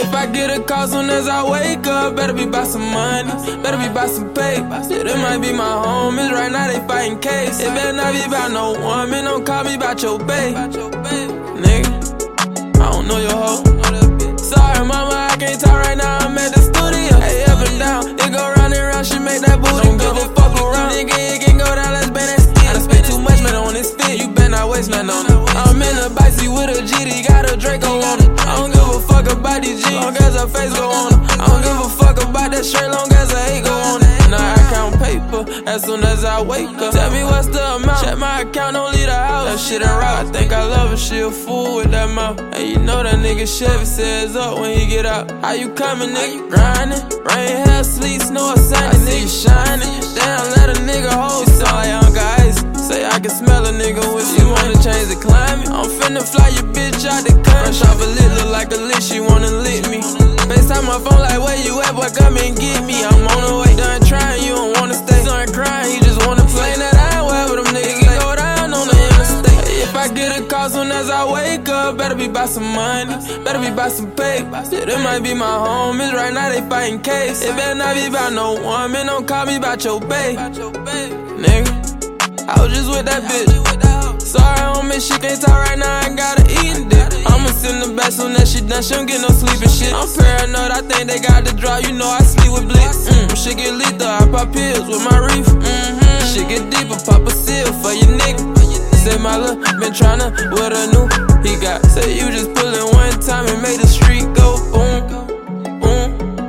If I get a call soon as I wake up, better be about some money, better be about some pay. Yeah, they might be my homies, right now they fighting case. It better not be about no woman, don't call me about your bae. Nigga, I don't know your hoe. Sorry mama, I can't talk right now, I'm at the studio. Hey, up and down, it go round and round, she make that booty. Don't give a fuck around, nigga, it can go down, let's bang that stick. I done spent too much, man, on this fit, you better not waste nothing on it. I'm in a bicycle with a GD, got a Draco on it. I don't give a fuck about these G's, long as her face go on it. I don't give a fuck about that shirt, long as her hate go on it. Now I count paper, as soon as I wake up. Tell me what's the amount, check my account, don't leave the house. That shit ain't right, I think I love her, she a fool with that mouth. Hey, you know that nigga Chevy says up when he get out. How you coming, nigga? Grinding, rain, hail, sleet, snow, or sunny, nigga shining. Damn, let a nigga hold, you sound like Uncle Ice. Say I can smell a nigga with you wanna change the climate. I'm finna fly your bitch out the country. Fresh off a lit, look like a lick, she wanna lick me. FaceTime my phone like, where you at, boy, come and get me. I'm on the way, done trying, you don't wanna stay. Son crying, he just wanna play. That I ain't wherever them niggas go down on the interstate. If I get a call soon as I wake up, better be about some money, better be about some pay. Yeah, they might be my homies, right now they fighting case. It better not be about no woman, don't call me about your bae. Nigga, I was just with that bitch. Sorry, homie, she can't talk right now, I gotta eat it. I'ma send the back soon as she done, she don't get no sleep and shit. I'm paranoid, I think they got the draw, you know I sleep with blitz. Shit get lethal, I pop pills with my reef. Shit get deeper, pop a seal for your nigga. Say my love, been tryna with a new he got. Say you just pull it one time and made the street go boom, boom,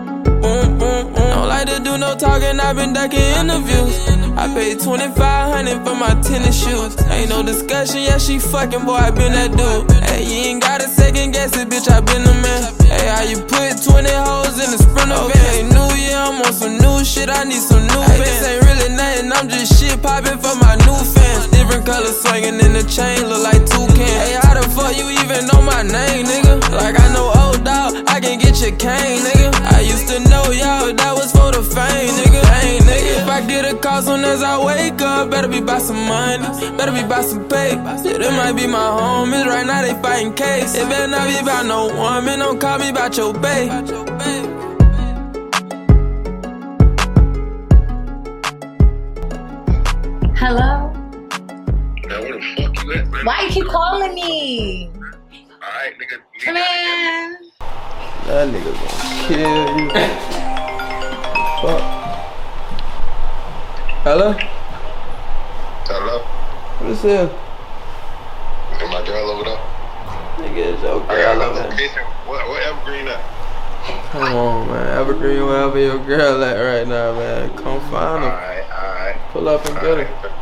boom, boom, boom. Don't like to do no talking, I been ducking interviews. I paid $2,500 for my tennis shoes. Ain't no discussion, yeah, she fucking, boy, I been that dude. Hey, you ain't gotta second guess it, bitch, I been the man. Hey, how you put 20 hoes in a Sprinter van? Okay, new year, I'm on some new shit, I need some new bands. This ain't really nothing, I'm just shit popping for my new fans. Different colors swinging in the chain, look like toucan. Hey, how the fuck you even know my name, nigga? Like I know old dog, I can get your cane, nigga. I used to know y'all, that was for the fame, nigga. Hey, nigga, if I get a call soon as I wake up, better be about some money, better be about some pay. Yeah, they might be my homies, right now they fighting case. It better not be about no woman, don't call me about your bae. Hello? Now where the fuck you at, man? Why you keep calling me? Alright, nigga. Man. That nigga gonna kill you. Fuck. Hello? Hello? What is this? Is my girl over there? Nigga, it's your I got girl, a man. location. What Evergreen at? Come on, man. Evergreen, wherever your girl at right now, man. Come find her. Alright. Pull up and get her.